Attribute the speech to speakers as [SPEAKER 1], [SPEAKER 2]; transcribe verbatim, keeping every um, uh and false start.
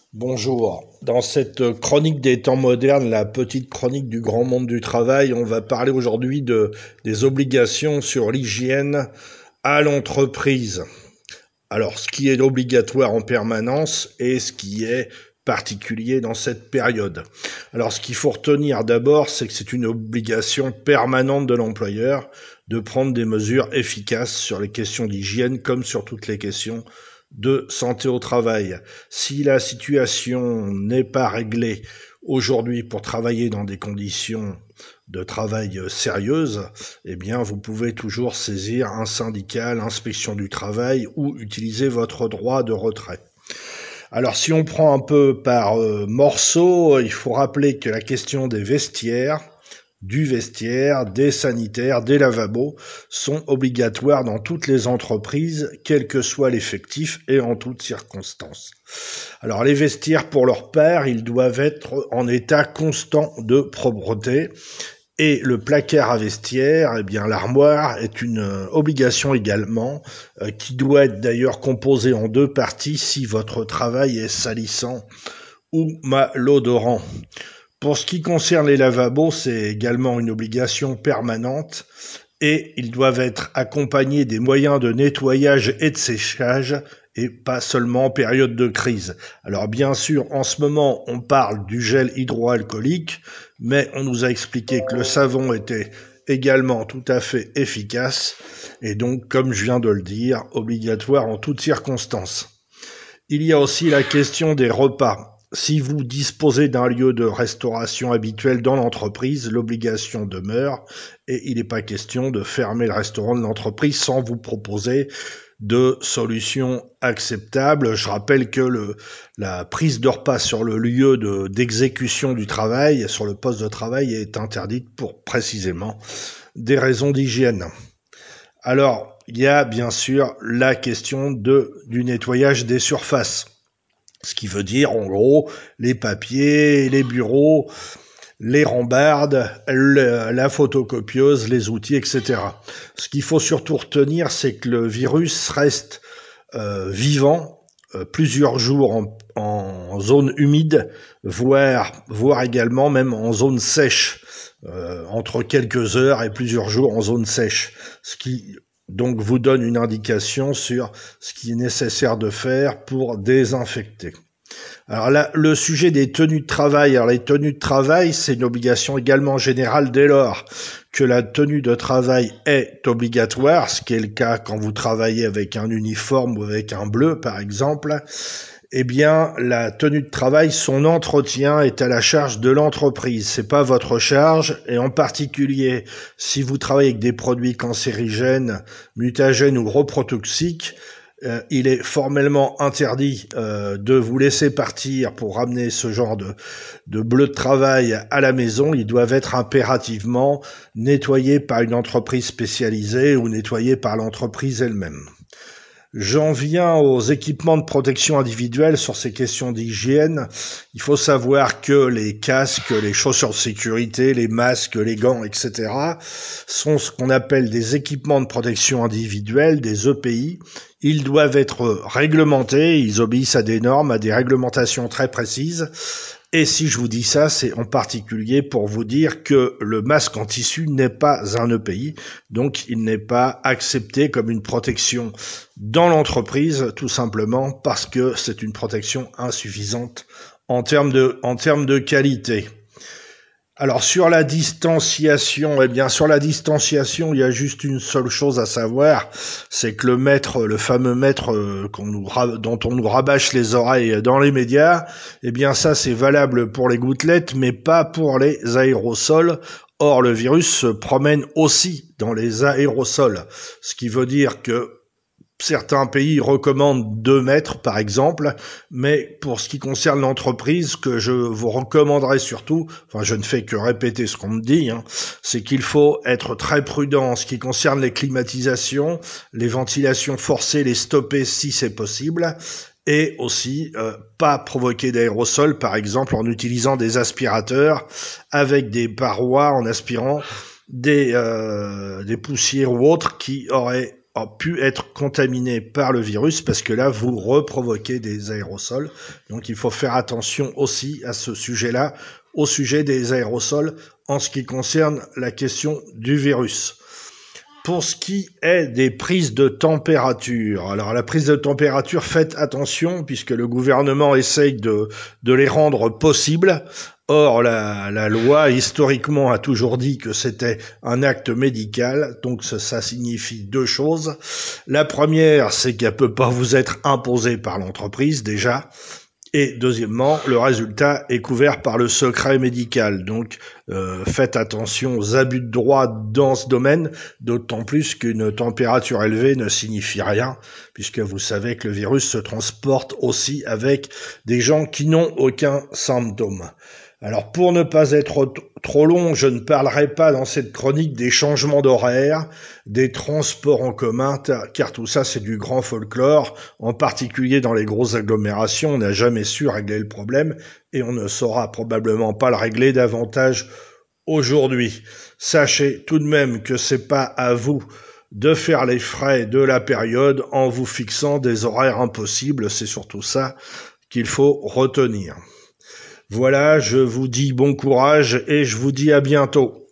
[SPEAKER 1] Bonjour. Dans cette chronique des temps modernes, la petite chronique du grand monde du travail, on va parler aujourd'hui de, des obligations sur l'hygiène à l'entreprise. Alors, ce qui est obligatoire en permanence et ce qui est particulier dans cette période. Alors, ce qu'il faut retenir d'abord, c'est que c'est une obligation permanente de l'employeur de prendre des mesures efficaces sur les questions d'hygiène comme sur toutes les questions de santé au travail. Si la situation n'est pas réglée aujourd'hui pour travailler dans des conditions de travail sérieuses, eh bien, vous pouvez toujours saisir un syndicat, l'inspection du travail ou utiliser votre droit de retrait. Alors, si on prend un peu par euh, morceaux, il faut rappeler que la question des vestiaires, du vestiaire, des sanitaires, des lavabos sont obligatoires dans toutes les entreprises, quel que soit l'effectif et en toutes circonstances. Alors les vestiaires, pour leur part, ils doivent être en état constant de propreté. Et le placard à vestiaire, eh bien l'armoire est une euh, obligation également, euh, qui doit être d'ailleurs composée en deux parties si votre travail est salissant ou malodorant. Pour ce qui concerne les lavabos, c'est également une obligation permanente et ils doivent être accompagnés des moyens de nettoyage et de séchage et pas seulement en période de crise. Alors bien sûr, en ce moment, on parle du gel hydroalcoolique, mais on nous a expliqué que le savon était également tout à fait efficace et donc, comme je viens de le dire, obligatoire en toutes circonstances. Il y a aussi la question des repas. Si vous disposez d'un lieu de restauration habituel dans l'entreprise, l'obligation demeure et il n'est pas question de fermer le restaurant de l'entreprise sans vous proposer de solutions acceptables. Je rappelle que le, la prise de repas sur le lieu de, d'exécution du travail, sur le poste de travail, est interdite pour précisément des raisons d'hygiène. Alors, il y a bien sûr la question de, du nettoyage des surfaces. Ce qui veut dire, en gros, les papiers, les bureaux, les rambardes, le, la photocopieuse, les outils, et cetera. Ce qu'il faut surtout retenir, c'est que le virus reste euh, vivant euh, plusieurs jours en, en zone humide, voire, voire également même en zone sèche, euh, entre quelques heures et plusieurs jours en zone sèche. Ce qui donc vous donne une indication sur ce qui est nécessaire de faire pour désinfecter. Alors là, le sujet des tenues de travail. Alors les tenues de travail, c'est une obligation également générale dès lors que la tenue de travail est obligatoire, ce qui est le cas quand vous travaillez avec un uniforme ou avec un bleu par exemple. Eh bien, la tenue de travail, son entretien est à la charge de l'entreprise. C'est pas votre charge, et en particulier si vous travaillez avec des produits cancérigènes, mutagènes ou reprotoxiques, euh, il est formellement interdit euh, de vous laisser partir pour ramener ce genre de, de bleu de travail à la maison. Ils doivent être impérativement nettoyés par une entreprise spécialisée ou nettoyés par l'entreprise elle-même. J'en viens aux équipements de protection individuelle sur ces questions d'hygiène. Il faut savoir que les casques, les chaussures de sécurité, les masques, les gants, et cetera sont ce qu'on appelle des équipements de protection individuelle, des E P I. Ils doivent être réglementés, ils obéissent à des normes, à des réglementations très précises. Et si je vous dis ça, c'est en particulier pour vous dire que le masque en tissu n'est pas un E P I, donc il n'est pas accepté comme une protection dans l'entreprise, tout simplement parce que c'est une protection insuffisante en termes de, en termes de qualité. Alors sur la distanciation, eh bien sur la distanciation, il y a juste une seule chose à savoir, c'est que le maître, le fameux maître euh, qu'on nous, dont on nous rabâche les oreilles dans les médias, eh bien ça c'est valable pour les gouttelettes, mais pas pour les aérosols. Or le virus se promène aussi dans les aérosols, ce qui veut dire que certains pays recommandent deux mètres, par exemple, mais pour ce qui concerne l'entreprise, que je vous recommanderais surtout, enfin je ne fais que répéter ce qu'on me dit, hein, c'est qu'il faut être très prudent en ce qui concerne les climatisations, les ventilations forcées, les stopper si c'est possible, et aussi euh, pas provoquer d'aérosols, par exemple en utilisant des aspirateurs avec des parois, en aspirant des, euh, des poussières ou autres qui auraient a pu être contaminé par le virus, parce que là, vous reprovoquez des aérosols. Donc, il faut faire attention aussi à ce sujet-là, au sujet des aérosols, en ce qui concerne la question du virus. Pour ce qui est des prises de température, alors la prise de température, faites attention puisque le gouvernement essaye de, de les rendre possibles. Or, la, la loi, historiquement, a toujours dit que c'était un acte médical, donc ça, ça signifie deux choses. La première, c'est qu'elle peut pas vous être imposée par l'entreprise, déjà. Et deuxièmement, le résultat est couvert par le secret médical. Donc, euh, faites attention aux abus de droit dans ce domaine, d'autant plus qu'une température élevée ne signifie rien, puisque vous savez que le virus se transporte aussi avec des gens qui n'ont aucun symptôme. Alors, pour ne pas être trop long, je ne parlerai pas dans cette chronique des changements d'horaire, des transports en commun, car tout ça c'est du grand folklore, en particulier dans les grosses agglomérations. On n'a jamais su régler le problème et on ne saura probablement pas le régler davantage aujourd'hui. Sachez tout de même que c'est pas à vous de faire les frais de la période en vous fixant des horaires impossibles, c'est surtout ça qu'il faut retenir. Voilà, je vous dis bon courage et je vous dis à bientôt.